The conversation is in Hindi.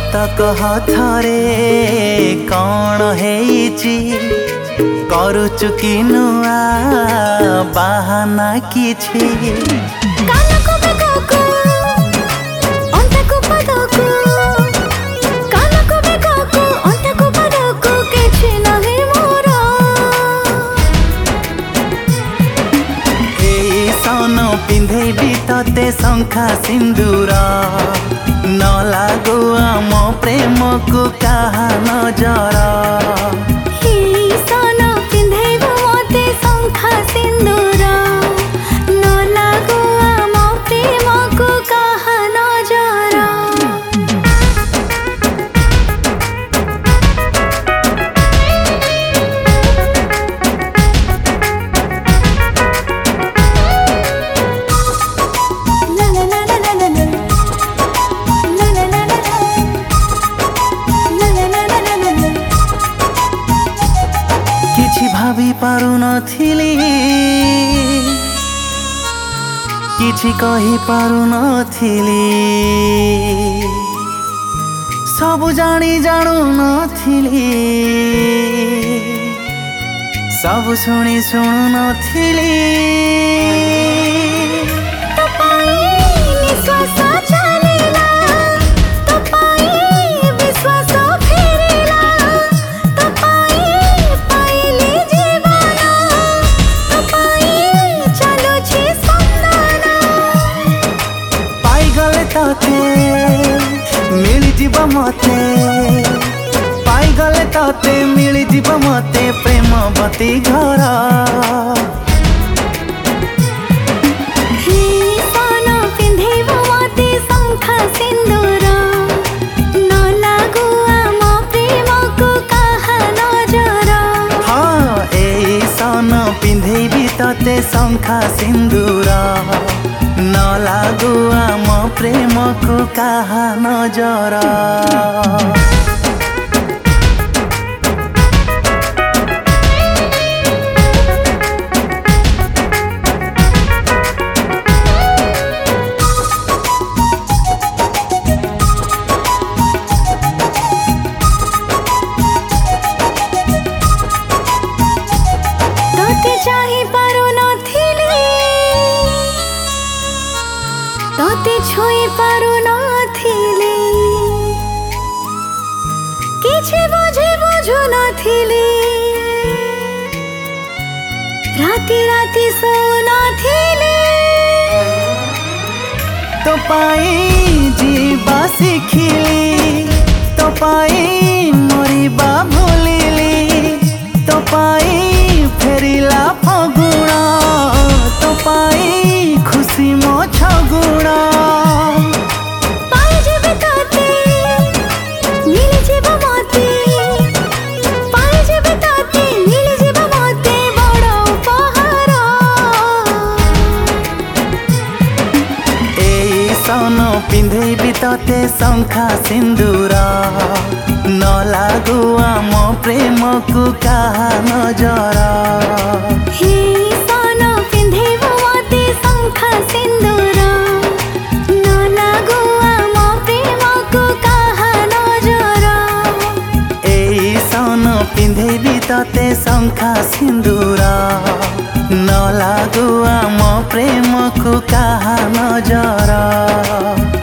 सत कह थरे कौन हेइची करुचु कि नुआ बाहाना किछि कानको बेकको अंतको पदको कानको बेकको अंतको पदको किछि नाही मोर एई सन पिंधेबी तते शंखा सिंदूर न लागो आम प्रेम को कहा नजर सन पिंधेब मते शंखा सिंदूर न लागो आम प्रेम को कहा नजर किछि भाभी पारु नथिली किछि कहि पारु नथिली सब जानी जानु नथिली सब शुणी शुणु नथिली निश्वास चलिला तो पाई विश्वास फेरिला तो पाई पाइली जीवन तो पाई चलुछि संधान पाई गले तते मिली जीव मते पाई गले तते मिली जीव मते प्रेमवती घर सन पिंधेब मते शंखा सिंदूर न लागो आम प्रेम को कहा नजर हाँ ए सन पिंधेबी तते शंखा सिंदूर न लागो आम प्रेम को कहा नजर तोते चाहि पारु नथिली तोते छुई पारु नथिली किछि बुझु नथिली राति राति सो नथिली तो पाई जीवा शिखिली तो पाई मरिबा भूलिली तो पाई फेरिला फगुण तो पाई खुशी मो छगुण पाई जेबे तोते मिली जेबे मते पाई जेबे तोते मिली जेबे मते बड़ उपहार ए सन पिंधेबी तते शंखा सिंदूर न लागो आम प्रेम को कहा नजर सन पिंधेब मते शंखा सिंदूर न लागो आम प्रेम को कहा नजर ए सन पिंधेबी तते शंखा सिंदूर न लागो आम प्रेम को कहा नजर।